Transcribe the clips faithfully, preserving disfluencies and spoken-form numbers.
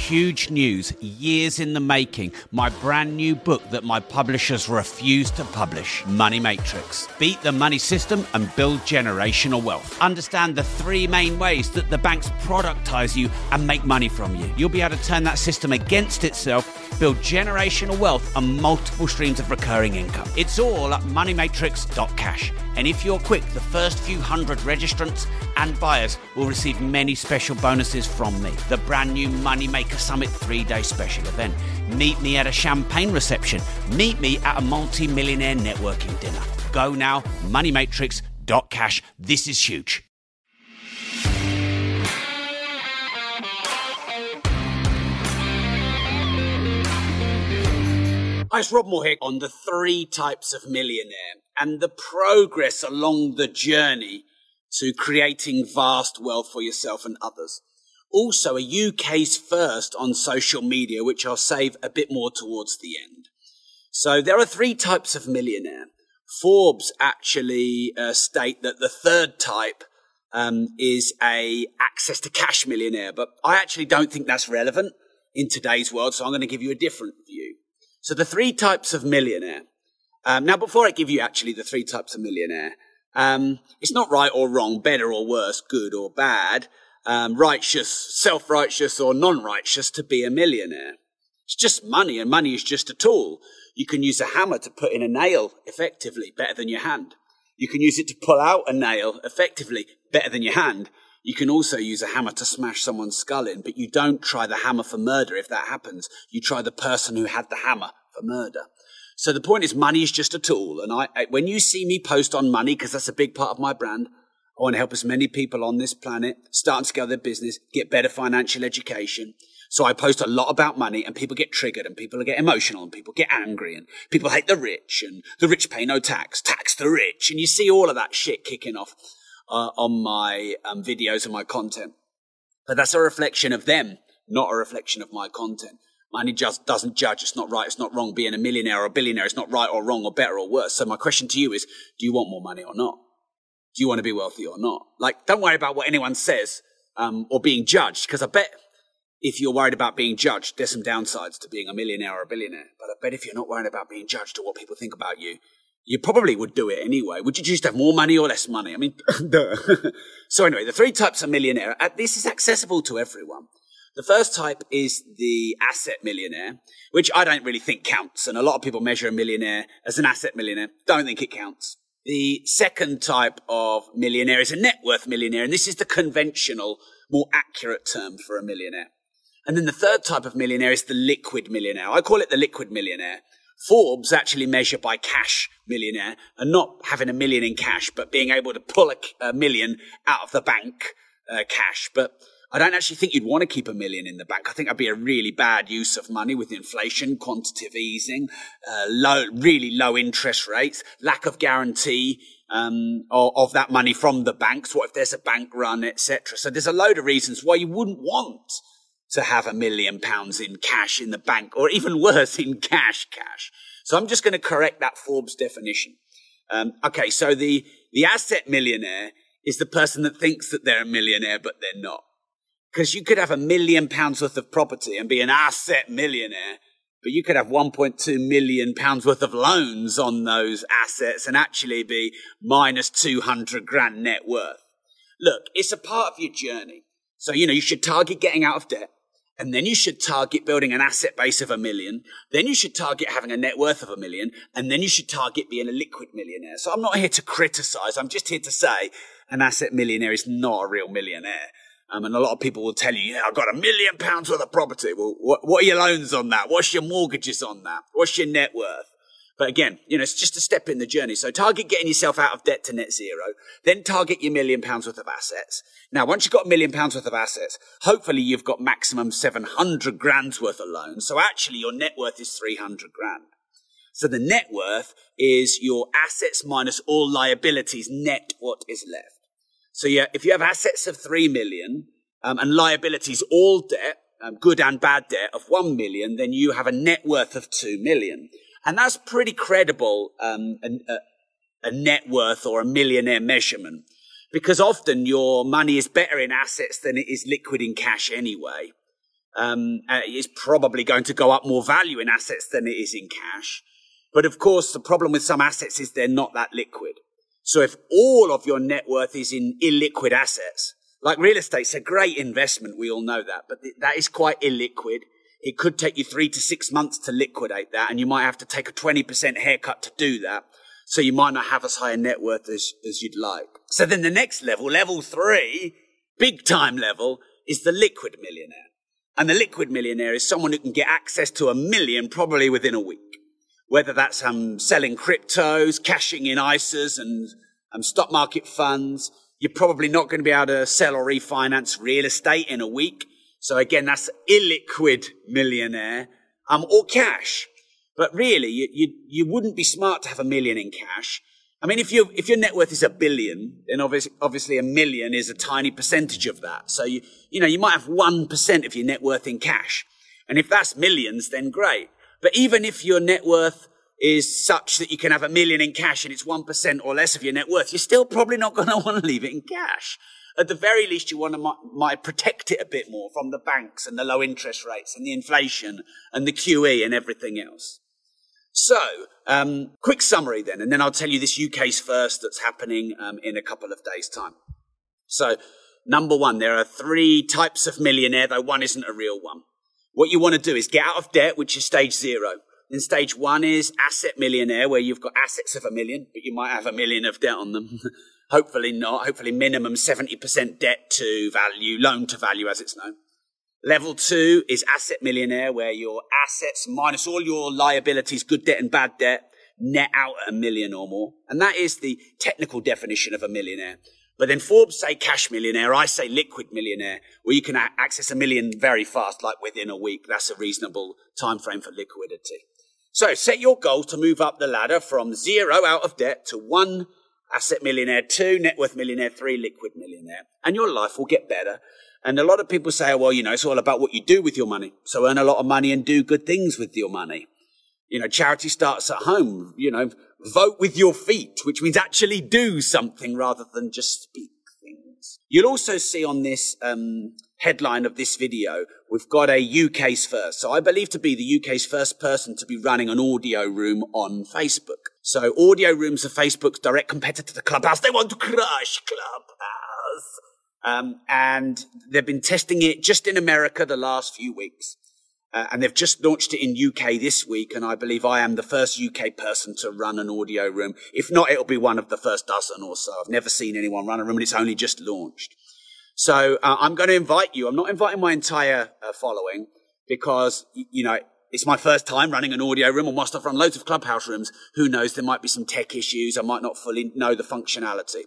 huge news, years in the making, my brand new book that my publishers refuse to publish, Money Matrix. Beat the money system and build generational wealth. Understand the three main ways that the banks productize you and make money from you. You'll be able to turn that system against itself, build generational wealth and multiple streams of recurring income. It's all at money matrix dot cash. And if you're quick, the first few hundred registrants and buyers will receive many special bonuses from me. The brand new Moneymaker Summit three-day special event. Meet me at a champagne reception. Meet me at a multi-millionaire networking dinner. Go now, money matrix dot cash. This is huge. Hi, it's Rob Moore here on the three types of millionaire and the progress along the journey to creating vast wealth for yourself and others. Also, a U K's first on social media, which I'll save a bit more towards the end. So there are three types of millionaire. Forbes actually uh, state that the third type um, is a access to cash millionaire, but I actually don't think that's relevant in today's world, so I'm going to give you a different view. So the three types of millionaire. Um, now, before I give you actually the three types of millionaire, um, it's not right or wrong, better or worse, good or bad, um, righteous, self-righteous or non-righteous to be a millionaire. It's just money, and money is just a tool. You can use a hammer to put in a nail effectively, better than your hand. You can use it to pull out a nail effectively, better than your hand. You can also use a hammer to smash someone's skull in, but you don't try the hammer for murder if that happens. You try the person who had the hammer for murder. So the point is, money is just a tool. And I, I when you see me post on money, because that's a big part of my brand, I want to help as many people on this planet start and scale their business, get better financial education. So I post a lot about money, and people get triggered, and people get emotional, and people get angry, and people hate the rich, and the rich pay no tax, tax the rich. And you see all of that shit kicking off Uh, on my um, videos and my content. But that's a reflection of them, not a reflection of my content. Money just doesn't judge. It's not right. It's not wrong. Being a millionaire or a billionaire is not right or wrong or better or worse. So my question to you is, do you want more money or not? Do you want to be wealthy or not? Like, don't worry about what anyone says um, or being judged, because I bet if you're worried about being judged, there's some downsides to being a millionaire or a billionaire. But I bet if you're not worried about being judged or what people think about you, you probably would do it anyway. Would you choose to have more money or less money? I mean, duh. So anyway, the three types of millionaire, this is accessible to everyone. The first type is the asset millionaire, which I don't really think counts. And a lot of people measure a millionaire as an asset millionaire. Don't think it counts. The second type of millionaire is a net worth millionaire. And this is the conventional, more accurate term for a millionaire. And then the third type of millionaire is the liquid millionaire. I call it the liquid millionaire. Forbes actually measure by cash millionaire, and not having a million in cash, but being able to pull a, a million out of the bank uh, cash. But I don't actually think you'd want to keep a million in the bank. I think that'd be a really bad use of money with inflation, quantitative easing, uh, low, really low interest rates, lack of guarantee um, of, of that money from the banks. What if there's a bank run, et cetera? So there's a load of reasons why you wouldn't want to have a million pounds in cash in the bank, or even worse, in cash cash. So I'm just going to correct that Forbes definition. Um, okay, so the, the asset millionaire is the person that thinks that they're a millionaire, but they're not. Because you could have a million pounds worth of property and be an asset millionaire, but you could have one point two million pounds worth of loans on those assets and actually be minus two hundred grand net worth. Look, it's a part of your journey. So, you know, you should target getting out of debt. And then you should target building an asset base of a million. Then you should target having a net worth of a million. And then you should target being a liquid millionaire. So I'm not here to criticize. I'm just here to say an asset millionaire is not a real millionaire. Um, and a lot of people will tell you, yeah, I've got a million pounds worth of property. Well, what, what are your loans on that? What's your mortgages on that? What's your net worth? But again, you know, it's just a step in the journey. So target getting yourself out of debt to net zero. Then target your million pounds worth of assets. Now, once you've got a million pounds worth of assets, hopefully you've got maximum seven hundred grand's worth of loans. So actually your net worth is three hundred grand. So the net worth is your assets minus all liabilities, net what is left. So yeah, if you have assets of three million um, and liabilities, all debt, um, good and bad debt of one million, then you have a net worth of two million. And that's pretty credible, um, a, a net worth or a millionaire measurement, because often your money is better in assets than it is liquid in cash anyway. Um, uh, it's probably going to go up more value in assets than it is in cash. But of course, the problem with some assets is they're not that liquid. So if all of your net worth is in illiquid assets, like real estate's a great investment, we all know that, but th- that is quite illiquid. It could take you three to six months to liquidate that, and you might have to take a twenty percent haircut to do that. So you might not have as high a net worth as, as you'd like. So then the next level, level three, big time level, is the liquid millionaire. And the liquid millionaire is someone who can get access to a million probably within a week. Whether that's um, selling cryptos, cashing in I S As and um, stock market funds. You're probably not going to be able to sell or refinance real estate in a week. So again, that's illiquid millionaire, um, or cash. But really, you, you, you wouldn't be smart to have a million in cash. I mean, if you, if your net worth is a billion, then obviously, obviously a million is a tiny percentage of that. So you, you know, you might have one percent of your net worth in cash. And if that's millions, then great. But even if your net worth is such that you can have a million in cash and it's one percent or less of your net worth, you're still probably not going to want to leave it in cash. At the very least, you want to might, might protect it a bit more from the banks and the low interest rates and the inflation and the Q E and everything else. So, um, quick summary then, and then I'll tell you this U K's first that's happening um, in a couple of days' time. So, number one, there are three types of millionaire, though one isn't a real one. What you want to do is get out of debt, which is stage zero. Then stage one is asset millionaire, where you've got assets of a million, but you might have a million of debt on them. Hopefully not. Hopefully minimum seventy percent debt to value, loan to value as it's known. Level two is asset millionaire, where your assets minus all your liabilities, good debt and bad debt, net out at a million or more. And that is the technical definition of a millionaire. But then Forbes say cash millionaire, I say liquid millionaire, where you can a- access a million very fast, like within a week. That's a reasonable time frame for liquidity. So set your goal to move up the ladder from zero out of debt to one asset millionaire, two net worth millionaire, three liquid millionaire. And your life will get better. And a lot of people say, oh, well, you know, it's all about what you do with your money. So earn a lot of money and do good things with your money. You know, charity starts at home. You know, vote with your feet, which means actually do something rather than just speak things. You'll also see on this um, headline of this video, we've got a U K's first. So I believe to be the U K's first person to be running an audio room on Facebook. So audio rooms are Facebook's direct competitor to Clubhouse. They want to crush Clubhouse. Um, and they've been testing it just in America the last few weeks. Uh, and they've just launched it in U K this week, and I believe I am the first U K person to run an audio room. If not, it'll be one of the first dozen or so. I've never seen anyone run a room, and it's only just launched. So uh, I'm going to invite you. I'm not inviting my entire uh, following because, you know, it's my first time running an audio room, and whilst I've run loads of Clubhouse rooms, who knows, there might be some tech issues. I might not fully know the functionality.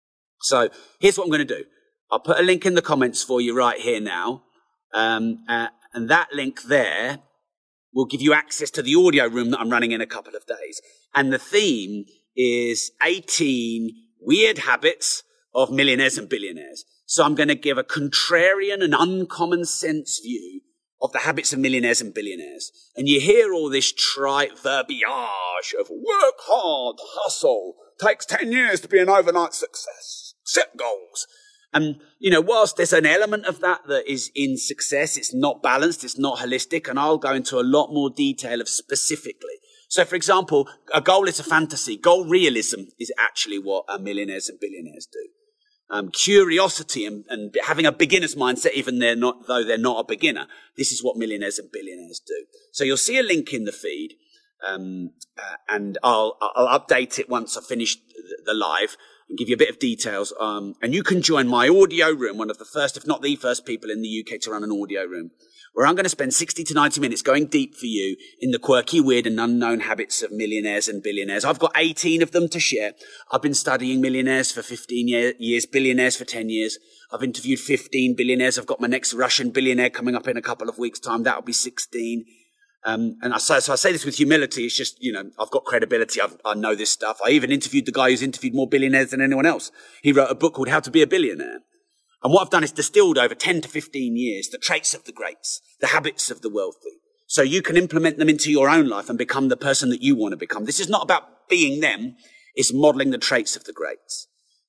So here's what I'm going to do. I'll put a link in the comments for you right here now. Um, uh, and that link there will give you access to the audio room that I'm running in a couple of days. And the theme is eighteen weird habits of millionaires and billionaires. So I'm going to give a contrarian and uncommon sense view of the habits of millionaires and billionaires. And you hear all this trite verbiage of work hard, hustle, takes ten years to be an overnight success, set goals. And, you know, whilst there's an element of that that is in success, it's not balanced, it's not holistic, and I'll go into a lot more detail of specifically. So, for example, a goal is a fantasy. Goal realism is actually what uh, millionaires and billionaires do. Um, curiosity and, and having a beginner's mindset, even they're not, though they're not a beginner. This is what millionaires and billionaires do. So you'll see a link in the feed, um, uh, and I'll, I'll update it once I've finished the, the live. And give you a bit of details. Um, and you can join my audio room, one of the first, if not the first people in the U K to run an audio room, where I'm going to spend sixty to ninety minutes going deep for you in the quirky, weird and unknown habits of millionaires and billionaires. I've got eighteen of them to share. I've been studying millionaires for fifteen year, years, billionaires for ten years. I've interviewed fifteen billionaires. I've got my next Russian billionaire coming up in a couple of weeks' time. That'll be sixteen. Um, and I say, so I say this with humility. It's just, you know, I've got credibility. I've, I know this stuff. I even interviewed the guy who's interviewed more billionaires than anyone else. He wrote a book called How to Be a Billionaire. And what I've done is distilled over ten to fifteen years, the traits of the greats, the habits of the wealthy. So you can implement them into your own life and become the person that you want to become. This is not about being them. It's modeling the traits of the greats.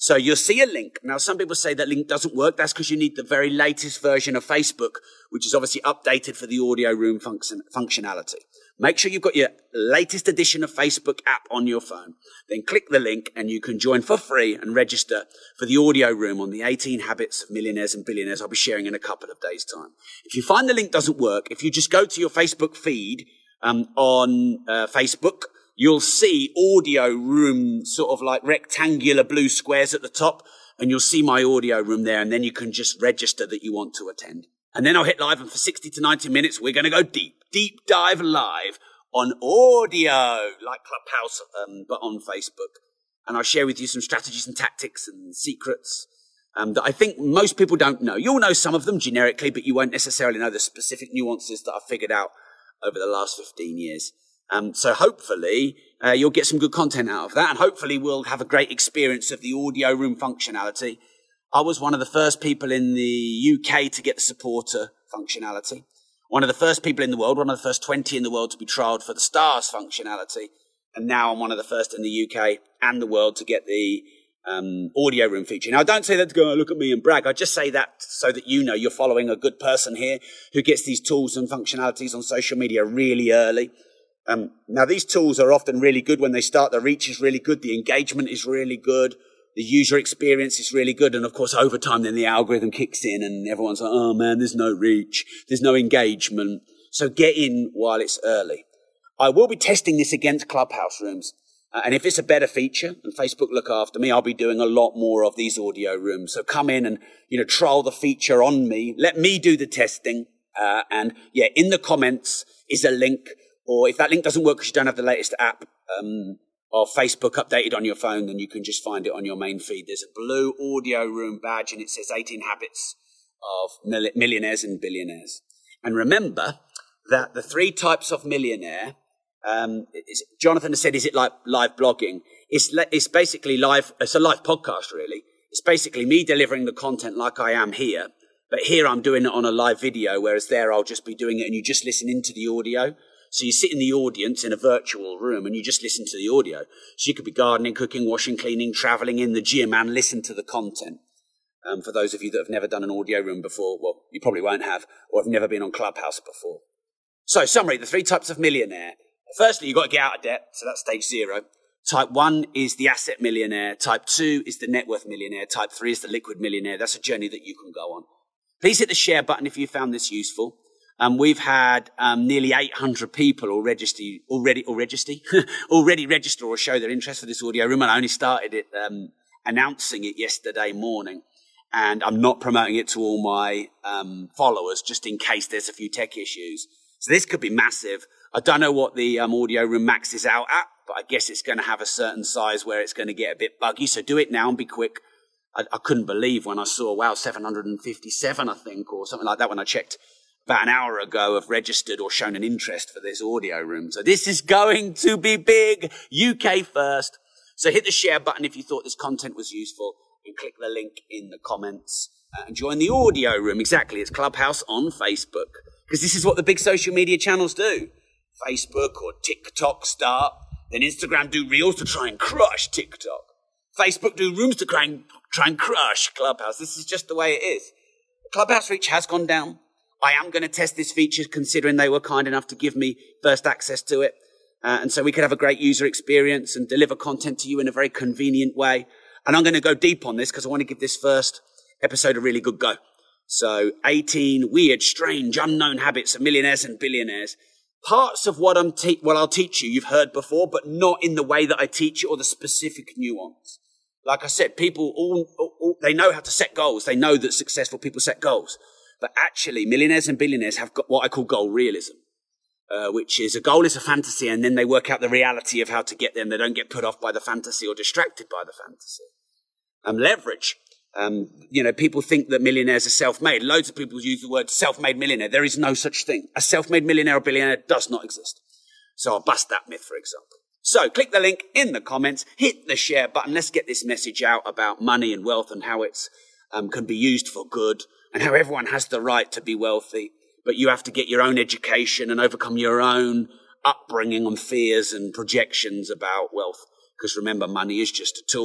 So you'll see a link. Now, some people say that link doesn't work. That's because you need the very latest version of Facebook, which is obviously updated for the audio room function, functionality. Make sure you've got your latest edition of Facebook app on your phone. Then click the link and you can join for free and register for the audio room on the eighteen Habits of Millionaires and Billionaires I'll be sharing in a couple of days' time. If you find the link doesn't work, if you just go to your Facebook feed um, on uh, Facebook, you'll see audio room sort of like rectangular blue squares at the top, and you'll see my audio room there, and then you can just register that you want to attend. And then I'll hit live, and for sixty to ninety minutes, we're going to go deep, deep dive live on audio, like Clubhouse, um, but on Facebook. And I'll share with you some strategies and tactics and secrets um, that I think most people don't know. You'll know some of them generically, but you won't necessarily know the specific nuances that I've figured out over the last fifteen years. Um, so hopefully uh, you'll get some good content out of that, and hopefully we'll have a great experience of the audio room functionality. I was one of the first people in the U K to get the supporter functionality. One of the first people in the world, one of the first twenty in the world to be trialed for the stars functionality. And now I'm one of the first in the U K and the world to get the um, audio room feature. Now, I don't say that to go, oh, look at me and brag. I just say that so that you know you're following a good person here who gets these tools and functionalities on social media really early. Um, now, these tools are often really good when they start. The reach is really good. The engagement is really good. The user experience is really good. And, of course, over time, then the algorithm kicks in and everyone's like, oh, man, there's no reach. There's no engagement. So get in while it's early. I will be testing this against Clubhouse rooms. Uh, and if it's a better feature and Facebook look after me, I'll be doing a lot more of these audio rooms. So come in and, you know, trial the feature on me. Let me do the testing. Uh, and, yeah, in the comments is a link. Or if that link doesn't work because you don't have the latest app um, of Facebook updated on your phone, then you can just find it on your main feed. There's a blue audio room badge and it says eighteen Habits of Millionaires and Billionaires. And remember that the three types of millionaire, um, is, Jonathan has said, is it like live blogging? It's, it's basically live, it's a live podcast really. It's basically me delivering the content like I am here. But here I'm doing it on a live video, whereas there I'll just be doing it and you just listen into the audio. So you sit in the audience in a virtual room and you just listen to the audio. So you could be gardening, cooking, washing, cleaning, traveling in the gym and listen to the content. Um, for those of you that have never done an audio room before, well, you probably won't have, or have never been on Clubhouse before. So summary, the three types of millionaire. Firstly, you've got to get out of debt. So that's stage zero. Type one is the asset millionaire. Type two is the net worth millionaire. Type three is the liquid millionaire. That's a journey that you can go on. Please hit the share button if you found this useful. Um, we've had um, nearly eight hundred people already, already, already, already register or show their interest for this audio room. And I only started it, um, announcing it yesterday morning. And I'm not promoting it to all my um, followers just in case there's a few tech issues. So this could be massive. I don't know what the um, audio room maxes out at, but I guess it's going to have a certain size where it's going to get a bit buggy. So do it now and be quick. I, I couldn't believe when I saw, wow, seven hundred fifty-seven, I think, or something like that when I checked about an hour ago have registered or shown an interest for this audio room. So this is going to be big, U K first. So hit the share button if you thought this content was useful and click the link in the comments uh, and join the audio room. Exactly. It's Clubhouse on Facebook because this is what the big social media channels do. Facebook or TikTok start, then Instagram do reels to try and crush TikTok. Facebook do rooms to try and, try and crush Clubhouse. This is just the way it is. Clubhouse reach has gone down. I am going to test this feature considering they were kind enough to give me first access to it. Uh, and so we could have a great user experience and deliver content to you in a very convenient way. And I'm going to go deep on this because I want to give this first episode a really good go. So eighteen weird, strange, unknown habits of millionaires and billionaires. Parts of what, I'm te- what I'll teach you you've heard before, but not in the way that I teach it or the specific nuance. Like I said, people all, all they know how to set goals. They know that successful people set goals. But actually, millionaires and billionaires have got what I call goal realism, uh, which is a goal is a fantasy, and then they work out the reality of how to get there, and they don't get put off by the fantasy or distracted by the fantasy. Um, leverage. Um, you know, people think that millionaires are self-made. Loads of people use the word self-made millionaire. There is no such thing. A self-made millionaire or billionaire does not exist. So I'll bust that myth, for example. So click the link in the comments, hit the share button. Let's get this message out about money and wealth and how it's um, can be used for good. And how everyone has the right to be wealthy, but you have to get your own education and overcome your own upbringing and fears and projections about wealth. Because remember, money is just a tool.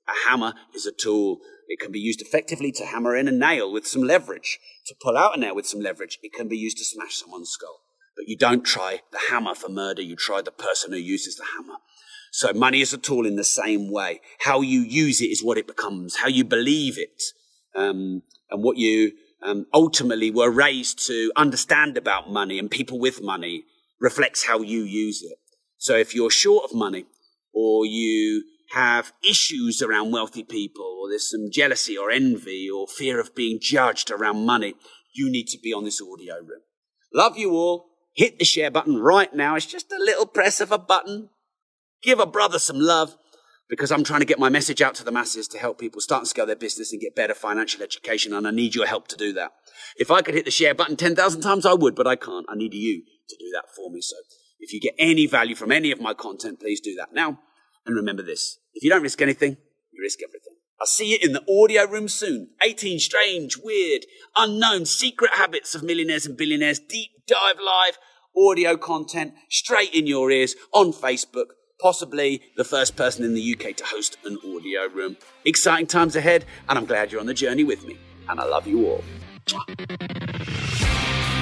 A hammer is a tool. It can be used effectively to hammer in a nail with some leverage, to pull out a nail with some leverage. It can be used to smash someone's skull. But you don't try the hammer for murder. You try the person who uses the hammer. So money is a tool in the same way. How you use it is what it becomes, how you believe it, um, and what you um, ultimately were raised to understand about money and people with money reflects how you use it. So if you're short of money, or you have issues around wealthy people, or there's some jealousy or envy or fear of being judged around money, you need to be on this audio room. Love you all. Hit the share button right now. It's just a little press of a button. Give a brother some love, because I'm trying to get my message out to the masses to help people start and scale their business and get better financial education, and I need your help to do that. If I could hit the share button ten thousand times, I would, but I can't. I need you to do that for me. So if you get any value from any of my content, please do that now. And remember this, if you don't risk anything, you risk everything. I'll see you in the audio room soon. eighteen strange, weird, unknown, secret habits of millionaires and billionaires. Deep dive live audio content straight in your ears on Facebook. Possibly the first person in the U K to host an audio room. Exciting times ahead, and I'm glad you're on the journey with me. And I love you all. Mwah.